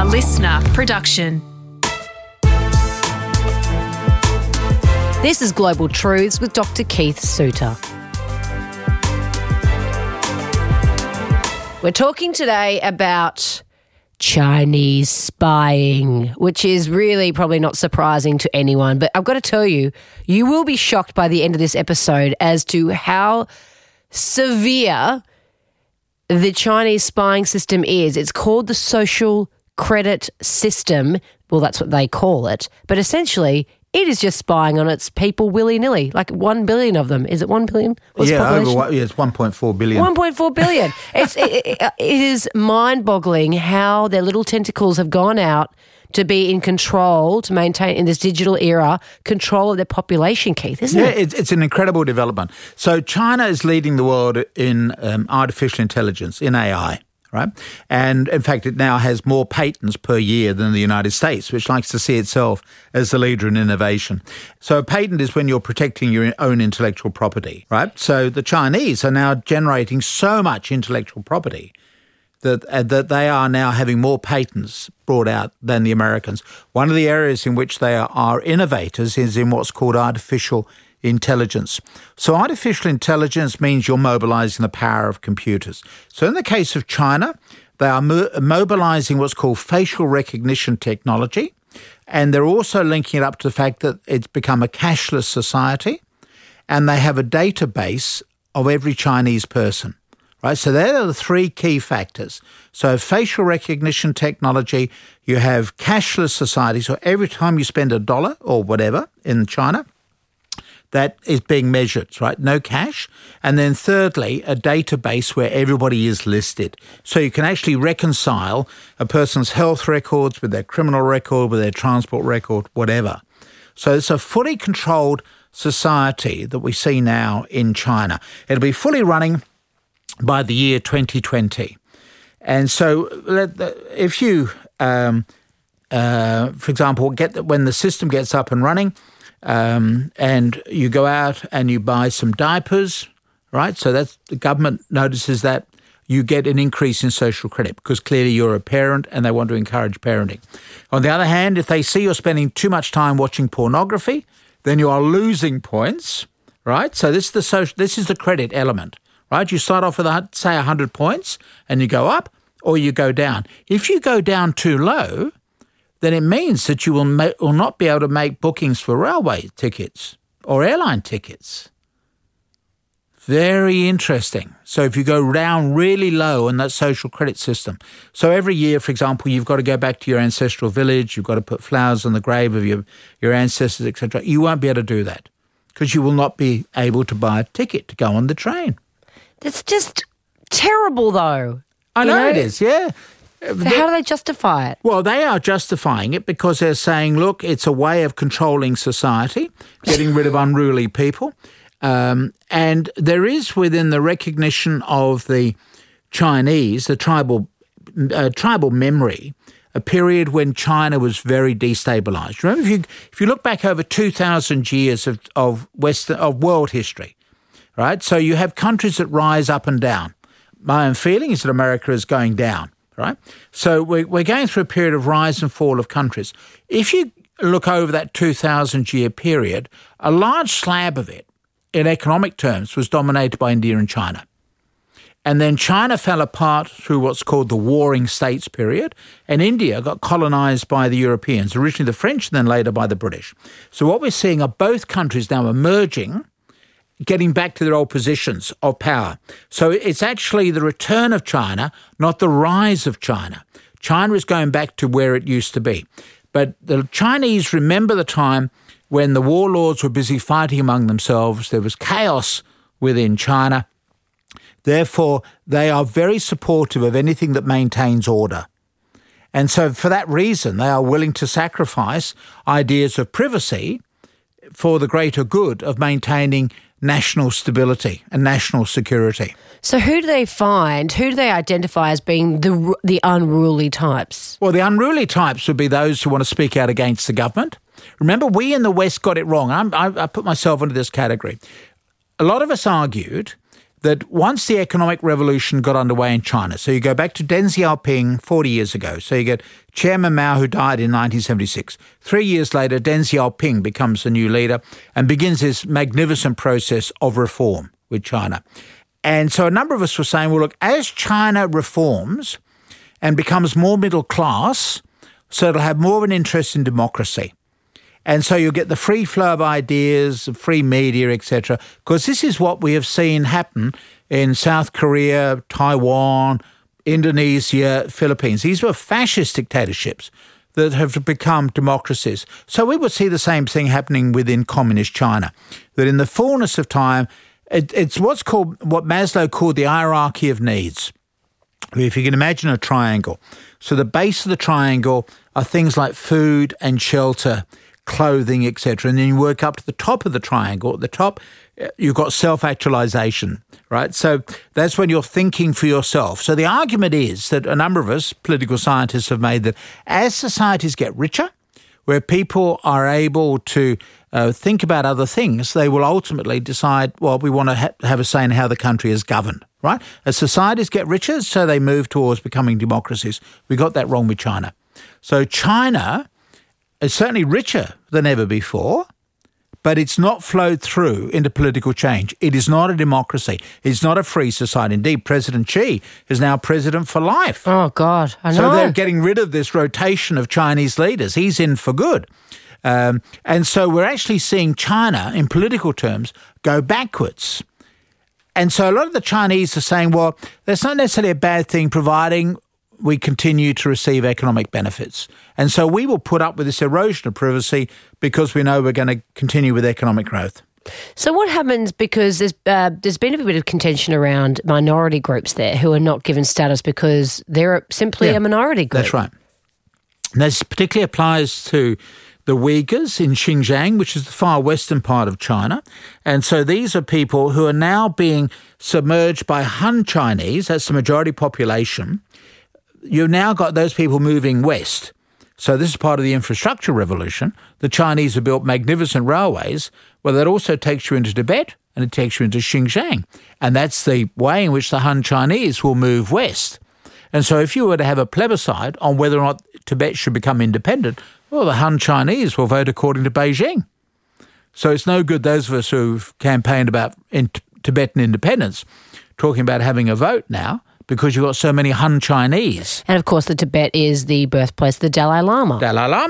listener production. This is Global Truths with Dr. Keith Suter. We're talking today about Chinese spying, which is really probably not surprising to anyone. But I've got to tell you, you will be shocked by the end of this episode as to how severe the Chinese spying system is. It's called the social credit system. Well, that's what they call it. But essentially, it is just spying on its people willy-nilly, like 1 billion of them. Is it 1 billion? It's 1.4 billion. 1.4 billion. It is mind-boggling how their little tentacles have gone out to be in control, to maintain in this digital era, control of their population, Keith, isn't it? Yeah, it's an incredible development. So China is leading the world in artificial intelligence, in AI. Right? And in fact, it now has more patents per year than the United States, which likes to see itself as the leader in innovation. So a patent is when you're protecting your own intellectual property, right? So the Chinese are now generating so much intellectual property that they are now having more patents brought out than the Americans. One of the areas in which they are innovators is in what's called artificial intelligence. So artificial intelligence means you're mobilizing the power of computers. So in the case of China, they are mobilizing what's called facial recognition technology, and they're also linking it up to the fact that it's become a cashless society, and they have a database of every Chinese person. Right, so there are the three key factors. So facial recognition technology, you have cashless society, so every time you spend $1 or whatever in China, that is being measured, right? No cash. And then thirdly, a database where everybody is listed. So you can actually reconcile a person's health records with their criminal record, with their transport record, whatever. So it's a fully controlled society that we see now in China. It'll be fully running by the year 2020. And so if you, for example, when the system gets up and running, and you go out and you buy some diapers, right? So that's the government notices that you get an increase in social credit because clearly you're a parent and they want to encourage parenting. On the other hand, if they see you're spending too much time watching pornography, then you are losing points, right? So this is the credit element, right? You start off with, say, 100 points and you go up or you go down. If you go down too low, then it means that you will not be able to make bookings for railway tickets or airline tickets. Very interesting. So if you go down really low in that social credit system, so every year, for example, you've got to go back to your ancestral village, you've got to put flowers on the grave of your ancestors, etc. You won't be able to do that because you will not be able to buy a ticket to go on the train. That's just terrible, though. I know it is, yeah. So how do they justify it? Well, they are justifying it because they're saying, look, it's a way of controlling society, getting rid of unruly people. And there is within the recognition of the Chinese, the tribal memory, a period when China was very destabilized. Remember, if you look back over 2,000 years of world history, right? So you have countries that rise up and down. My own feeling is that America is going down. Right? So we're going through a period of rise and fall of countries. If you look over that 2,000-year period, a large slab of it, in economic terms, was dominated by India and China. And then China fell apart through what's called the Warring States period, and India got colonized by the Europeans, originally the French and then later by the British. So what we're seeing are both countries now emerging, getting back to their old positions of power. So it's actually the return of China, not the rise of China. China is going back to where it used to be. But the Chinese remember the time when the warlords were busy fighting among themselves. There was chaos within China. Therefore, they are very supportive of anything that maintains order. And so for that reason, they are willing to sacrifice ideas of privacy for the greater good of maintaining national stability and national security. So who do they identify as being the unruly types? Well, the unruly types would be those who want to speak out against the government. Remember, we in the West got it wrong. I put myself into this category. A lot of us argued that once the economic revolution got underway in China, so you go back to Deng Xiaoping 40 years ago, so you get Chairman Mao, who died in 1976. 3 years later, Deng Xiaoping becomes the new leader and begins this magnificent process of reform with China. And so a number of us were saying, well, look, as China reforms and becomes more middle class, so it'll have more of an interest in democracy. And so you'll get the free flow of ideas, free media, etc., because this is what we have seen happen in South Korea, Taiwan, Indonesia, Philippines. These were fascist dictatorships that have become democracies. So we would see the same thing happening within communist China, that in the fullness of time, it's what Maslow called the hierarchy of needs. If you can imagine a triangle. So the base of the triangle are things like food and shelter, clothing, etc. And then you work up to the top of the triangle. At the top, you've got self-actualization, right? So that's when you're thinking for yourself. So the argument is that a number of us, political scientists, have made that as societies get richer, where people are able to think about other things, they will ultimately decide, well, we want to have a say in how the country is governed, right? As societies get richer, so they move towards becoming democracies. We got that wrong with China. So China is certainly richer than ever before, but it's not flowed through into political change. It is not a democracy. It's not a free society. Indeed, President Xi is now president for life. Oh, God, I know. So they're getting rid of this rotation of Chinese leaders. He's in for good. And so we're actually seeing China, in political terms, go backwards. And so a lot of the Chinese are saying, well, that's not necessarily a bad thing, providing we continue to receive economic benefits. And so we will put up with this erosion of privacy because we know we're going to continue with economic growth. So what happens, because there's been a bit of contention around minority groups there who are not given status because they're simply a minority group. That's right. And this particularly applies to the Uyghurs in Xinjiang, which is the far western part of China. And so these are people who are now being submerged by Han Chinese, that's the majority population. You've now got those people moving west. So this is part of the infrastructure revolution. The Chinese have built magnificent railways. Well, that also takes you into Tibet and it takes you into Xinjiang. And that's the way in which the Han Chinese will move west. And so if you were to have a plebiscite on whether or not Tibet should become independent, well, the Han Chinese will vote according to Beijing. So it's no good those of us who've campaigned about Tibetan independence talking about having a vote now, because you've got so many Han Chinese. And, of course, the Tibet is the birthplace of the Dalai Lama.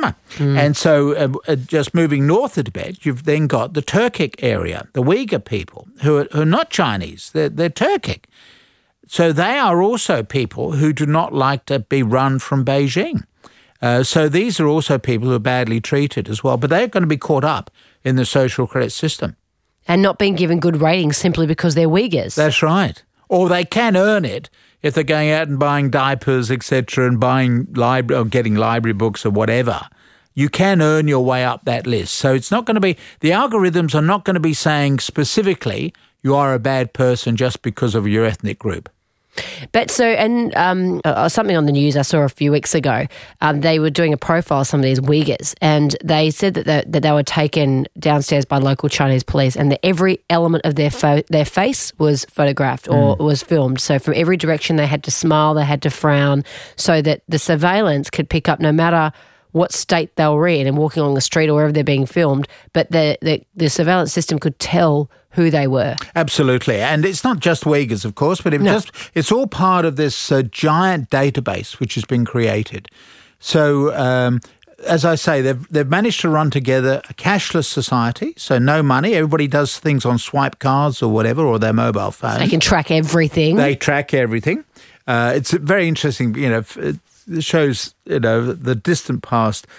And so just moving north of Tibet, you've then got the Turkic area, the Uyghur people, who are not Chinese. They're Turkic. So they are also people who do not like to be run from Beijing. So these are also people who are badly treated as well. But they're going to be caught up in the social credit system. And not being given good ratings simply because they're Uyghurs. That's right. Or they can earn it if they're going out and buying diapers, etc., and buying or getting library books or whatever. You can earn your way up that list. So it's not going to be, the algorithms are not going to be saying specifically you are a bad person just because of your ethnic group. But so, and something on the news I saw a few weeks ago, they were doing a profile of some of these Uyghurs, and they said that they were taken downstairs by local Chinese police, and that every element of their face was photographed or was filmed. So from every direction they had to smile, they had to frown, so that the surveillance could pick up no matter what state they were in and walking along the street or wherever they're being filmed, but the surveillance system could tell who they were. Absolutely. And it's not just Uyghurs, of course, but it's all part of this giant database which has been created. So, as I say, they've managed to run together a cashless society, so no money. Everybody does things on swipe cards or whatever, or their mobile phone. They can track everything. They track everything. It's very interesting, it shows, the distant past.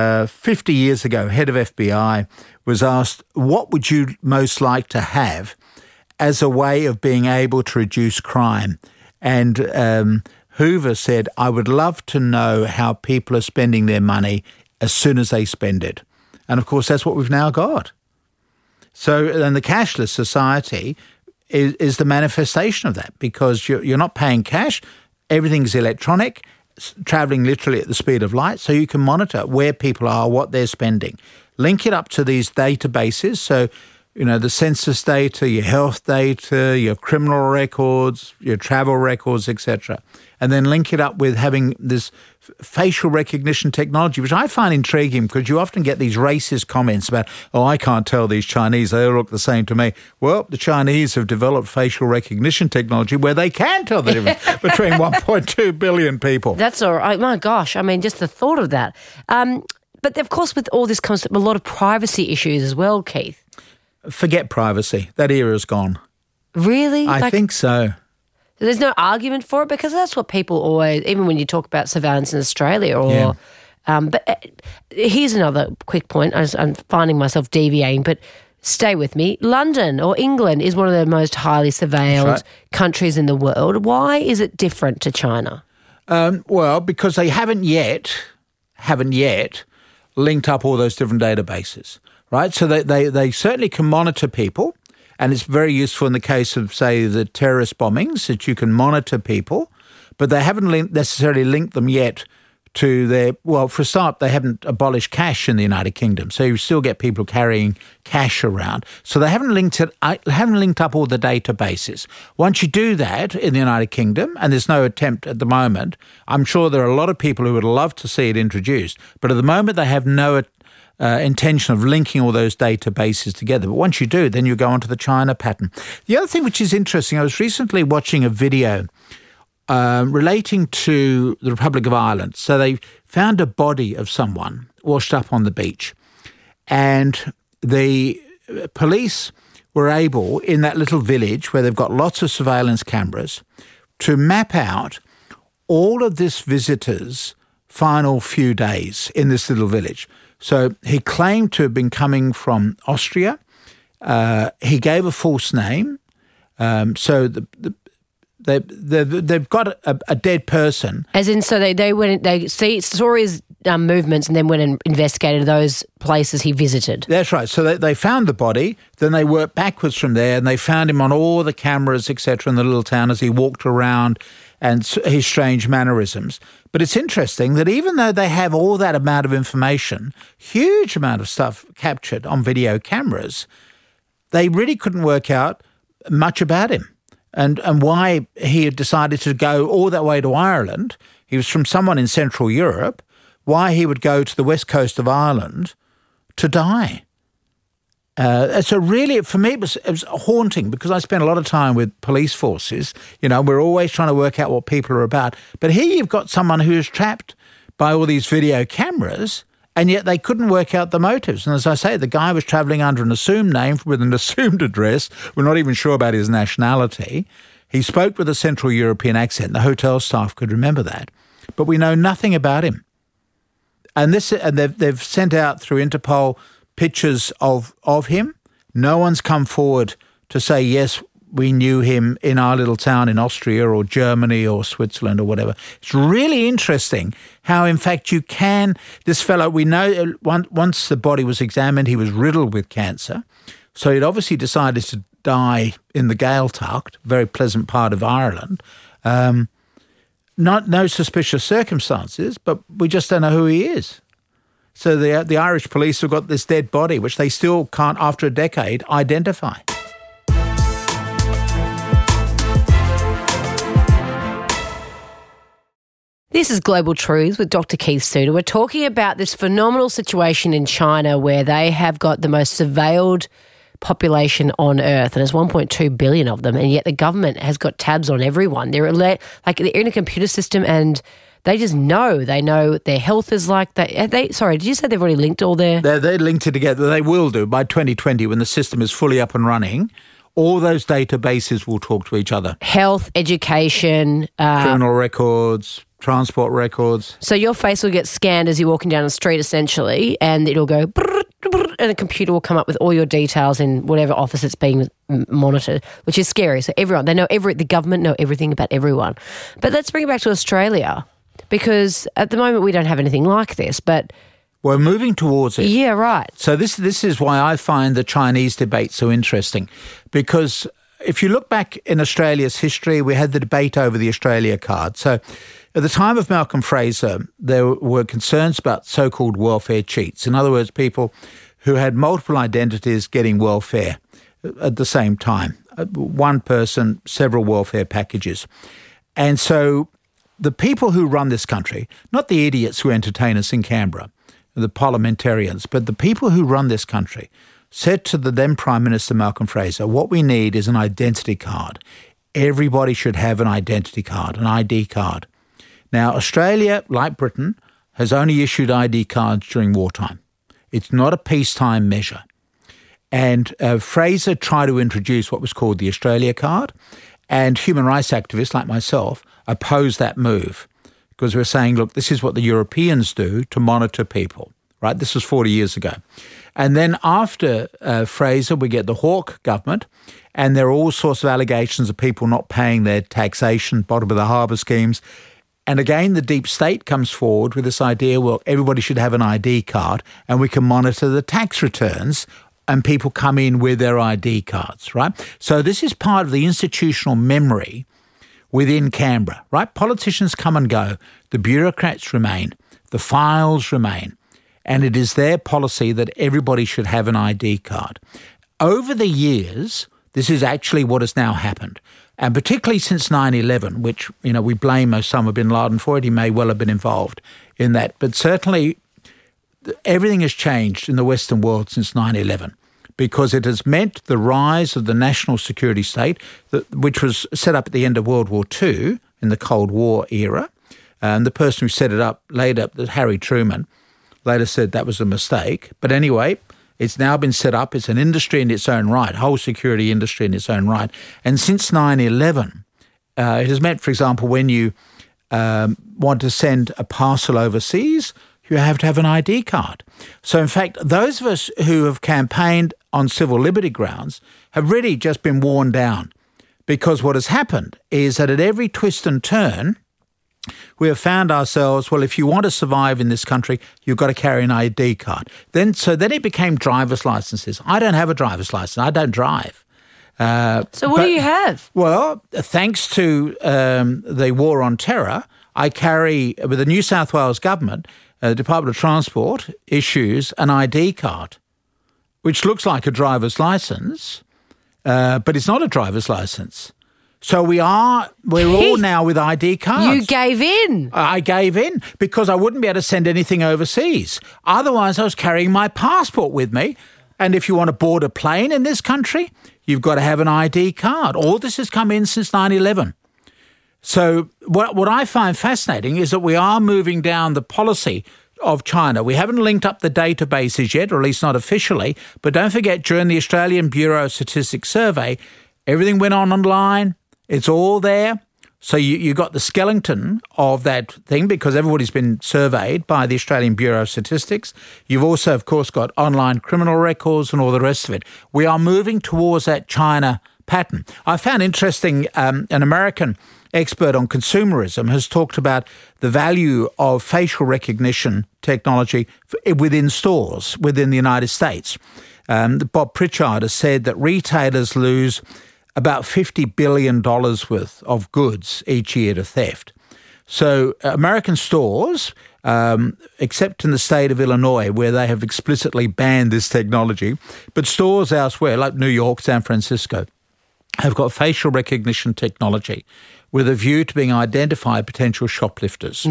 50 years ago, head of FBI was asked, what would you most like to have as a way of being able to reduce crime? And Hoover said, I would love to know how people are spending their money as soon as they spend it. And, of course, that's what we've now got. So then the cashless society is the manifestation of that, because you're not paying cash, everything's electronic, travelling literally at the speed of light, so you can monitor where people are, what they're spending. Link it up to these databases, so the census data, your health data, your criminal records, your travel records, etc., and then link it up with having this facial recognition technology, which I find intriguing because you often get these racist comments about, I can't tell these Chinese, they all look the same to me. Well, the Chinese have developed facial recognition technology where they can tell the difference between 1.2 billion people. That's all right. My gosh, I mean, just the thought of that. But of course, with all this comes a lot of privacy issues as well, Keith. Forget privacy. That era is gone. Really? I think so. There's no argument for it because that's what people always, even when you talk about surveillance in Australia or... Yeah. But here's another quick point. I'm finding myself deviating, but stay with me. London or England is one of the most highly surveilled countries in the world. Why is it different to China? Well, because they haven't yet linked up all those different databases, right? So they certainly can monitor people. And it's very useful in the case of, say, the terrorist bombings, that you can monitor people, but they haven't necessarily linked them yet to their, well, for a start, they haven't abolished cash in the United Kingdom, so you still get people carrying cash around. So they haven't linked up all the databases. Once you do that in the United Kingdom, and there's no attempt at the moment, I'm sure there are a lot of people who would love to see it introduced, but at the moment they have no intention of linking all those databases together. But once you do, then you go onto the China pattern. The other thing which is interesting, I was recently watching a video relating to the Republic of Ireland. So they found a body of someone washed up on the beach. And the police were able, in that little village where they've got lots of surveillance cameras, to map out all of this visitor's final few days in this little village. So he claimed to have been coming from Austria. He gave a false name. So they've got a dead person. As in, so they saw his movements and then went and investigated those places he visited. That's right. So they found the body, then they worked backwards from there, and they found him on all the cameras, etc., in the little town as he walked around and his strange mannerisms. But it's interesting that even though they have all that amount of information, huge amount of stuff captured on video cameras, they really couldn't work out much about him and why he had decided to go all that way to Ireland. He was from someone in Central Europe. Why he would go to the west coast of Ireland to die. So really, for me, it was haunting because I spent a lot of time with police forces. We're always trying to work out what people are about. But here you've got someone who's trapped by all these video cameras, and yet they couldn't work out the motives. And as I say, the guy was travelling under an assumed name with an assumed address. We're not even sure about his nationality. He spoke with a Central European accent. The hotel staff could remember that. But we know nothing about him. And they've sent out through Interpol pictures of him. No one's come forward to say, yes, we knew him in our little town in Austria or Germany or Switzerland or whatever. It's really interesting how, in fact, this fellow, we know once the body was examined, he was riddled with cancer. So he'd obviously decided to die in the Gaeltacht, a very pleasant part of Ireland. No suspicious circumstances, but we just don't know who he is. So the Irish police have got this dead body, which they still can't, after a decade, identify. This is Global Truths with Dr. Keith Suter. We're talking about this phenomenal situation in China where they have got the most surveilled population on Earth, and there's 1.2 billion of them, and yet the government has got tabs on everyone. They're in a computer system, and they just know. They know their health is like that. Sorry, did you say they've already linked all their... They linked it together. They will do by 2020 when the system is fully up and running. All those databases will talk to each other. Health, education... criminal records, transport records. So your face will get scanned as you're walking down the street, essentially, and it'll go... and a computer will come up with all your details in whatever office it's being monitored, which is scary. So the government know everything about everyone. But let's bring it back to Australia, because at the moment we don't have anything like this, but... We're moving towards it. Yeah, right. So this is why I find the Chinese debate so interesting, because if you look back in Australia's history, we had the debate over the Australia card. So at the time of Malcolm Fraser, there were concerns about so-called welfare cheats. In other words, people who had multiple identities getting welfare at the same time. One person, several welfare packages. And so the people who run this country, not the idiots who entertain us in Canberra, the parliamentarians, but the people who run this country, said to the then Prime Minister Malcolm Fraser, what we need is an identity card. Everybody should have an identity card, an ID card. Now, Australia, like Britain, has only issued ID cards during wartime. It's not a peacetime measure. And Fraser tried to introduce what was called the Australia card, and human rights activists like myself opposed that move because we're saying, look, this is what the Europeans do to monitor people, right? This was 40 years ago. And then after Fraser, we get the Hawke government, and there are all sorts of allegations of people not paying their taxation, bottom of the harbour schemes. And again, the deep state comes forward with this idea, well, everybody should have an ID card and we can monitor the tax returns and people come in with their ID cards, right? So this is part of the institutional memory within Canberra, right? Politicians come and go. The bureaucrats remain. The files remain. And it is their policy that everybody should have an ID card. Over the years, this is actually what has now happened. And particularly since 9/11, which, we blame Osama bin Laden for it. He may well have been involved in that. But certainly everything has changed in the Western world since 9/11 because it has meant the rise of the national security state, which was set up at the end of World War II in the Cold War era. And the person who set it up later, Harry Truman, later said that was a mistake. But anyway, it's now been set up. It's an industry in its own right, whole security industry in its own right. And since 9/11, it has meant, for example, when you want to send a parcel overseas, you have to have an ID card. So, in fact, those of us who have campaigned on civil liberty grounds have really just been worn down because what has happened is that at every twist and turn, we have found ourselves, well, if you want to survive in this country, you've got to carry an ID card. Then it became driver's licenses. I don't have a driver's license. I don't drive. So what do you have? Well, thanks to the war on terror, I carry, with the New South Wales government, the Department of Transport issues an ID card, which looks like a driver's license, but it's not a driver's license. So we're all now with ID cards. You gave in. I gave in because I wouldn't be able to send anything overseas. Otherwise, I was carrying my passport with me. And if you want to board a plane in this country, you've got to have an ID card. All this has come in since 9/11. So what I find fascinating is that we are moving down the policy of China. We haven't linked up the databases yet, or at least not officially. But don't forget, during the Australian Bureau of Statistics survey, everything went on online. It's all there. So you got the skeleton of that thing because everybody's been surveyed by the Australian Bureau of Statistics. You've also, of course, got online criminal records and all the rest of it. We are moving towards that China pattern. I found interesting, an American expert on consumerism has talked about the value of facial recognition technology within stores within the United States. Bob Pritchard has said that retailers lose about $50 billion worth of goods each year to theft. So American stores, except in the state of Illinois, where they have explicitly banned this technology, but stores elsewhere, like New York, San Francisco, have got facial recognition technology with a view to being identified potential shoplifters.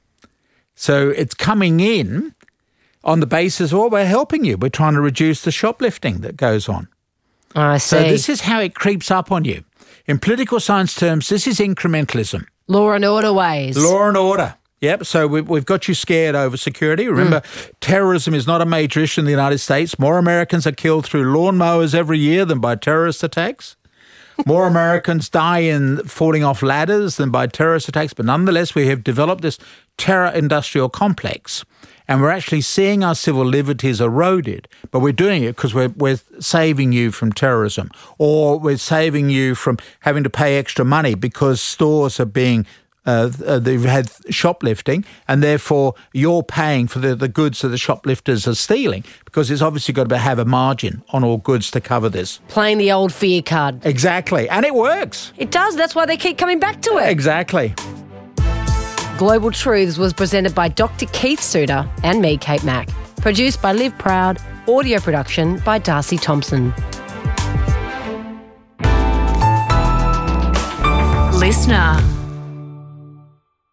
So it's coming in on the basis, well, we're helping you. We're trying to reduce the shoplifting that goes on. I see. So this is how it creeps up on you. In political science terms, this is incrementalism. Law and order ways. Law and order. Yep. So we've got you scared over security. Remember, terrorism is not a major issue in the United States. More Americans are killed through lawnmowers every year than by terrorist attacks. More Americans die in falling off ladders than by terrorist attacks. But nonetheless, we have developed this terror industrial complex. And we're actually seeing our civil liberties eroded, but we're doing it because we're saving you from terrorism, or we're saving you from having to pay extra money because stores are being they've had shoplifting, and therefore you're paying for the goods that the shoplifters are stealing because it's obviously got to have a margin on all goods to cover this. Playing the old fear card. Exactly, and it works. It does. That's why they keep coming back to it. Exactly. Global Truths was presented by Dr. Keith Suter and me, Kate Mack. Produced by Liv Proud Audio production by Darcy Thompson. Listener.